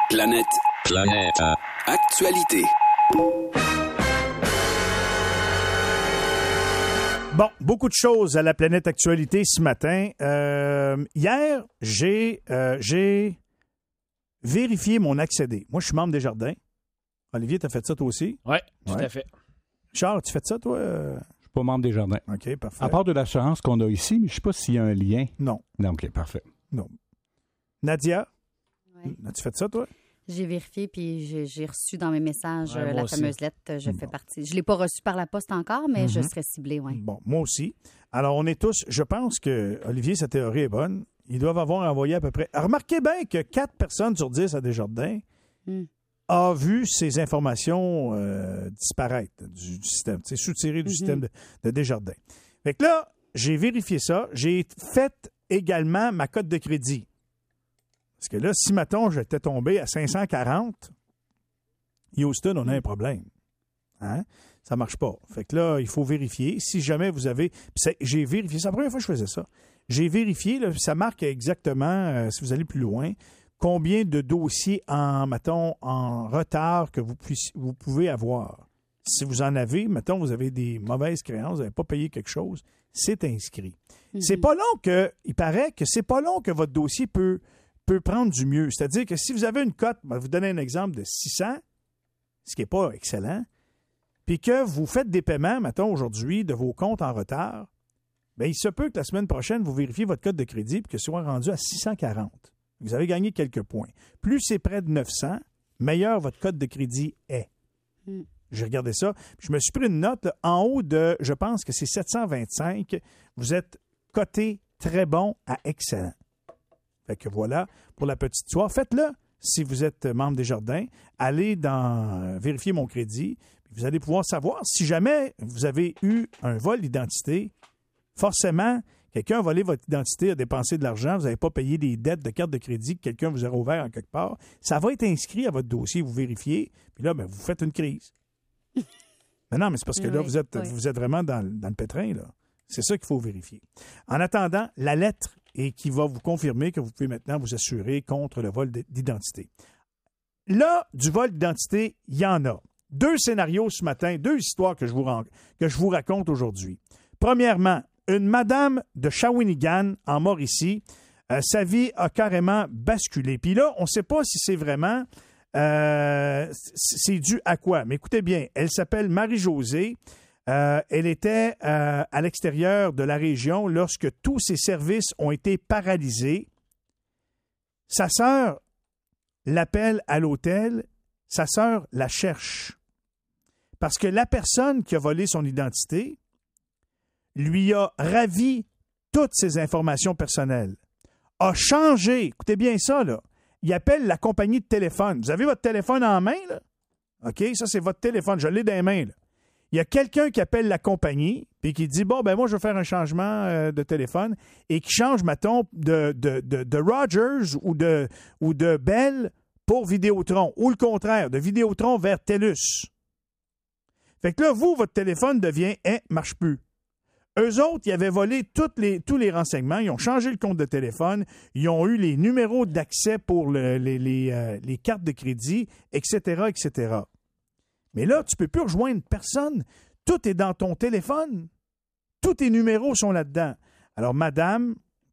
Planète. Actualité. Bon, beaucoup de choses à la Planète Actualité ce matin. Hier, j'ai vérifié mon accédé. Moi, je suis membre des Jardins. Olivier, t'as fait ça toi aussi? Oui, tout à fait. Charles, tu fais ça toi? Je suis pas membre des Jardins. OK, parfait. À part de l'assurance qu'on a ici, mais je ne sais pas s'il y a un lien. Non. Non, OK, parfait. Non. Nadia, Ouais. as-tu fait ça toi? J'ai vérifié, puis j'ai reçu dans mes messages Ouais, moi la aussi. fameuse lettre. Je fais partie. Je ne l'ai pas reçue par la poste encore, mais je serai ciblée, oui. Bon, moi aussi. Alors, on est tous... Je pense que, Olivier, sa théorie est bonne. Ils doivent avoir envoyé à peu près... Remarquez bien que 4 personnes sur 10 à Desjardins a vu ces informations disparaître du système, soutirées du système de Desjardins. Fait que là, j'ai vérifié ça. J'ai fait également ma cote de crédit. Parce que là, si, mettons, j'étais tombé à 540, Houston, on a un problème. Hein? Ça ne marche pas. Fait que là, il faut vérifier. Si jamais vous avez... J'ai vérifié. C'est la première fois que je faisais ça. J'ai vérifié, là, ça marque exactement, si vous allez plus loin, combien de dossiers en retard que vous pouvez avoir. Si vous en avez, mettons, vous avez des mauvaises créances, vous n'avez pas payé quelque chose, c'est inscrit. C'est pas long que... Il paraît que c'est pas long que votre dossier peut prendre du mieux. C'est-à-dire que si vous avez une cote, je vais vous donner un exemple de 600, ce qui n'est pas excellent, puis que vous faites des paiements, mettons, aujourd'hui, de vos comptes en retard, bien, il se peut que la semaine prochaine, vous vérifiez votre cote de crédit et que ce soit rendu à 640. Vous avez gagné quelques points. Plus c'est près de 900, meilleur votre cote de crédit est. J'ai regardé ça. Je me suis pris une note là, en haut de, je pense que c'est 725. Vous êtes coté très bon à excellent. Fait que voilà, pour la petite histoire. Faites-le si vous êtes membre des Jardins. Allez dans vérifier mon crédit. Puis vous allez pouvoir savoir si jamais vous avez eu un vol d'identité. Forcément, quelqu'un a volé votre identité, a dépensé de l'argent, vous n'avez pas payé des dettes de carte de crédit que quelqu'un vous a ouvert en quelque part. Ça va être inscrit à votre dossier, vous vérifiez. Puis là, vous faites une crise. Mais non, mais c'est parce que là, vous êtes vraiment dans le pétrin, là. C'est ça qu'il faut vérifier. En attendant, la lettre et qui va vous confirmer que vous pouvez maintenant vous assurer contre le vol d'identité. Là, du vol d'identité, il y en a. 2 scénarios ce matin, 2 histoires que je vous raconte aujourd'hui. Premièrement, une madame de Shawinigan, en Mauricie, sa vie a carrément basculé. Puis là, on ne sait pas si c'est vraiment... c'est dû à quoi? Mais écoutez bien, elle s'appelle Marie-Josée. Elle était à l'extérieur de la région lorsque tous ses services ont été paralysés. Sa sœur l'appelle à l'hôtel. Sa sœur la cherche. Parce que la personne qui a volé son identité lui a ravi toutes ses informations personnelles. A changé, écoutez bien ça, là. Il appelle la compagnie de téléphone. Vous avez votre téléphone en main, là? OK, ça, c'est votre téléphone. Je l'ai dans les mains, là. Il y a quelqu'un qui appelle la compagnie puis qui dit, bon, ben moi, je vais faire un changement de téléphone et qui change, mettons, de Rogers ou de Bell pour Vidéotron ou le contraire, de Vidéotron vers TELUS. Fait que là, votre téléphone devient, marche plus. Eux autres, ils avaient volé tous les renseignements. Ils ont changé le compte de téléphone. Ils ont eu les numéros d'accès pour les cartes de crédit, etc., etc. Mais là, tu ne peux plus rejoindre personne. Tout est dans ton téléphone. Tous tes numéros sont là-dedans. Alors, madame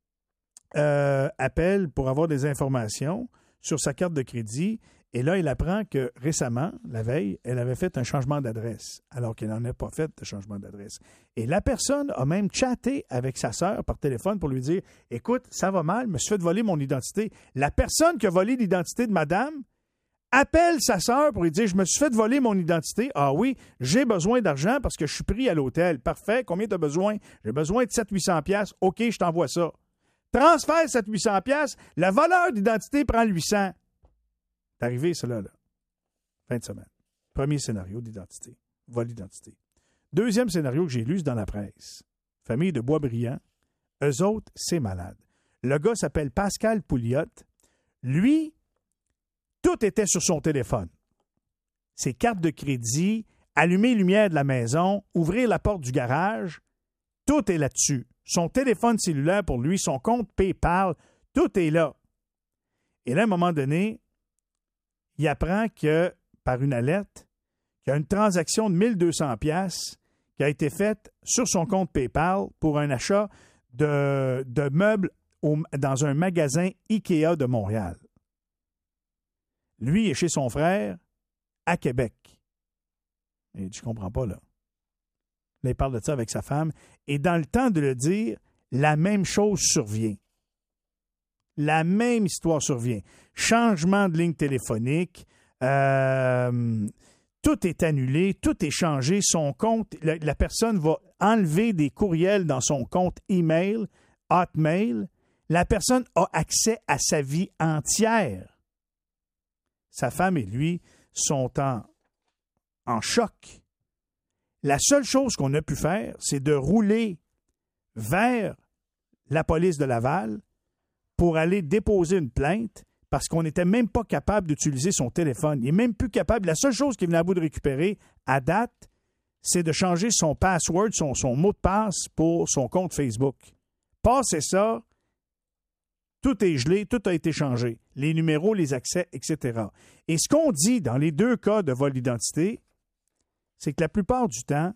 appelle pour avoir des informations sur sa carte de crédit. Et là, elle apprend que récemment, la veille, elle avait fait un changement d'adresse, alors qu'elle n'en a pas fait de changement d'adresse. Et la personne a même chatté avec sa sœur par téléphone pour lui dire « Écoute, ça va mal, je me suis fait voler mon identité. » La personne qui a volé l'identité de madame appelle sa sœur pour lui dire « Je me suis fait voler mon identité. Ah oui, j'ai besoin d'argent parce que je suis pris à l'hôtel. Parfait, combien tu as besoin? J'ai besoin de 700-800$. OK, je t'envoie ça. Transfère 700-800$, le voleur d'identité prend 800$. C'est arrivé, cela, là. Fin de semaine. Premier scénario d'identité. Vol d'identité. Deuxième scénario que j'ai lu, c'est dans la presse. Famille de Boisbriand. Eux autres, c'est malade. Le gars s'appelle Pascal Pouliot. Lui, tout était sur son téléphone. Ses cartes de crédit, allumer les lumières de la maison, ouvrir la porte du garage, tout est là-dessus. Son téléphone cellulaire pour lui, son compte PayPal, tout est là. Et là, à un moment donné, il apprend que, par une alerte, qu'il y a une transaction de 1200 pièces qui a été faite sur son compte PayPal pour un achat de meubles dans un magasin IKEA de Montréal. Lui est chez son frère à Québec. Il dit, je comprends pas, là. Là, il parle de ça avec sa femme. Et dans le temps de le dire, la même chose survient. La même histoire survient. Changement de ligne téléphonique, tout est annulé, tout est changé. Son compte, la personne va enlever des courriels dans son compte email, Hotmail. La personne a accès à sa vie entière. Sa femme et lui sont en choc. La seule chose qu'on a pu faire, c'est de rouler vers la police de Laval pour aller déposer une plainte parce qu'on n'était même pas capable d'utiliser son téléphone. Il n'est même plus capable. La seule chose qu'il venait à bout de récupérer, à date, c'est de changer son password, son mot de passe pour son compte Facebook. Passez ça, tout est gelé, tout a été changé. Les numéros, les accès, etc. Et ce qu'on dit dans les deux cas de vol d'identité, c'est que la plupart du temps,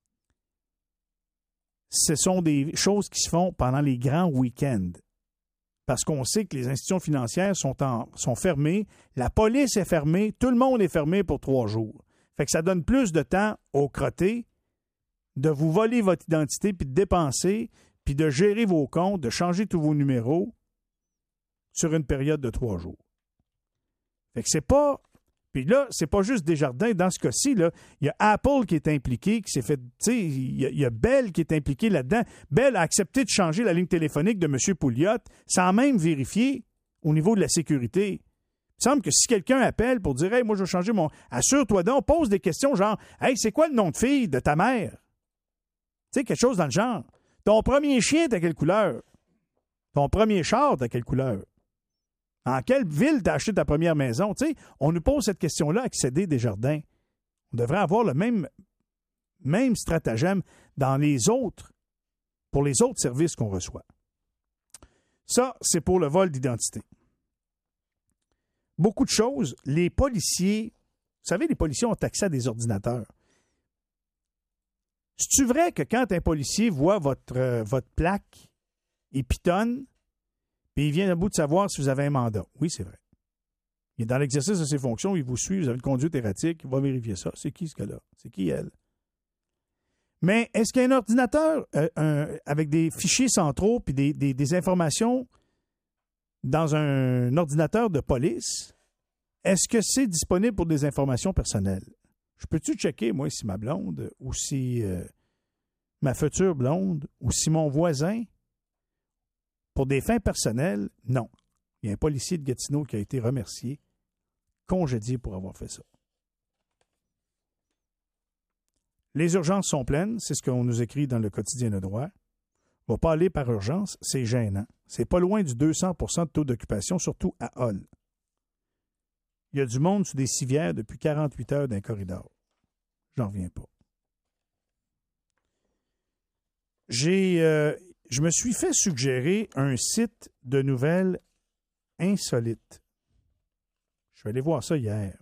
ce sont des choses qui se font pendant les grands week-ends. Parce qu'on sait que les institutions financières sont fermées, la police est fermée, tout le monde est fermé pour 3 jours. Fait que ça donne plus de temps aux crottés de vous voler votre identité, puis de dépenser, puis de gérer vos comptes, de changer tous vos numéros sur une période de 3 jours. Fait que c'est pas... Puis là, c'est pas juste Desjardins. Dans ce cas-ci, là, il y a Apple qui est impliqué, qui s'est fait... Tu sais, il y a Bell qui est impliqué là-dedans. Bell a accepté de changer la ligne téléphonique de M. Pouliot sans même vérifier au niveau de la sécurité. Il semble que si quelqu'un appelle pour dire « Hey, moi, je vais changer mon... » Assure-toi donc, pose des questions genre « Hey, c'est quoi le nom de fille de ta mère? » Tu sais, quelque chose dans le genre. Ton premier chien, t'as quelle couleur? Ton premier char, t'as quelle couleur? En quelle ville t'as acheté ta première maison? Tu sais, on nous pose cette question-là à accéder Desjardins. On devrait avoir le même stratagème dans pour les autres services qu'on reçoit. Ça, c'est pour le vol d'identité. Beaucoup de choses. Les policiers, vous savez, les policiers ont accès à des ordinateurs. C'est-tu vrai que quand un policier voit votre plaque, il pitonne, puis il vient à bout de savoir si vous avez un mandat? Oui, c'est vrai. Il est dans l'exercice de ses fonctions, il vous suit, vous avez une conduite erratique, il va vérifier ça. C'est qui ce gars-là? C'est qui elle? Mais est-ce qu'il y a un ordinateur avec des fichiers centraux puis des informations dans un ordinateur de police? Est-ce que c'est disponible pour des informations personnelles? Je peux-tu checker, moi, si ma blonde ou si ma future blonde ou si mon voisin, pour des fins personnelles, non. Il y a un policier de Gatineau qui a été remercié, congédié pour avoir fait ça. Les urgences sont pleines, c'est ce qu'on nous écrit dans le quotidien Le Droit. On ne va pas aller par urgence, c'est gênant. C'est pas loin du 200% de taux d'occupation, surtout à Hull. Il y a du monde sous des civières depuis 48 heures d'un corridor. J'en reviens pas. Je me suis fait suggérer un site de nouvelles insolites. Je suis allé voir ça hier.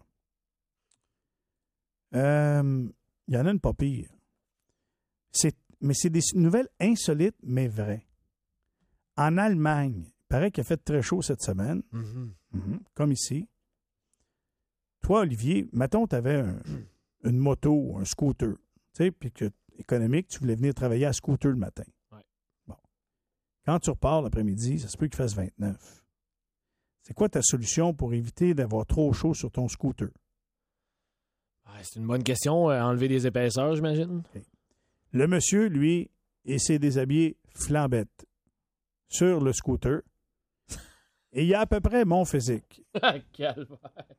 Il y en a une pas pire. Mais c'est des nouvelles insolites, mais vraies. En Allemagne, il paraît qu'il a fait très chaud cette semaine, comme ici. Toi, Olivier, mettons, tu avais une moto, un scooter, tu sais, puis que économique, tu voulais venir travailler à scooter le matin. Ouais. Bon. Quand tu repars l'après-midi, ça se peut qu'il fasse 29. C'est quoi ta solution pour éviter d'avoir trop chaud sur ton scooter? C'est une bonne question. Enlever des épaisseurs, j'imagine. Okay. Le monsieur, lui, il s'est déshabillé flambette sur le scooter. Et il a à peu près mon physique. Calvaire.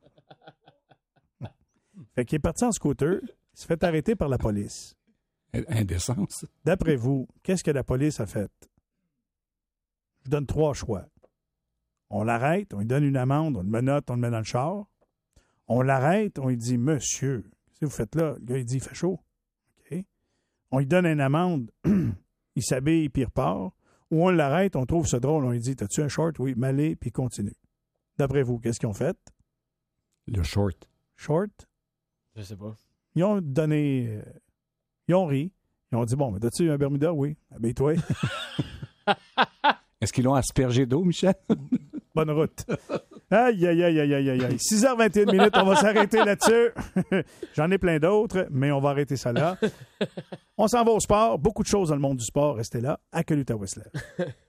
Fait qu'il est parti en scooter, il s'est fait arrêter par la police. Indécence. D'après vous, qu'est-ce que la police a fait? Je donne 3 choix. On l'arrête, on lui donne une amende, on le menotte, on le met dans le char. On l'arrête, on lui dit « Monsieur, qu'est-ce que vous faites là? » Le gars, il dit « Il fait chaud. » Okay. On lui donne une amende, il s'habille, puis il repart. Ou on l'arrête, on trouve ça drôle, on lui dit « T'as-tu un short? » Oui, m'allez, puis il continue. D'après vous, qu'est-ce qu'ils ont fait? Le short. Short. Je sais pas. Ils ont donné... ils ont ri. Ils ont dit, bon, mais as-tu un Bermuda? Oui. Habille-toi. Est-ce qu'ils l'ont aspergé d'eau, Michel? Bonne route. Aïe, aïe, aïe, aïe, aïe, aïe. 6h21 minutes, on va s'arrêter là-dessus. J'en ai plein d'autres, mais on va arrêter ça là. On s'en va au sport. Beaucoup de choses dans le monde du sport. Restez là. À que Whistler.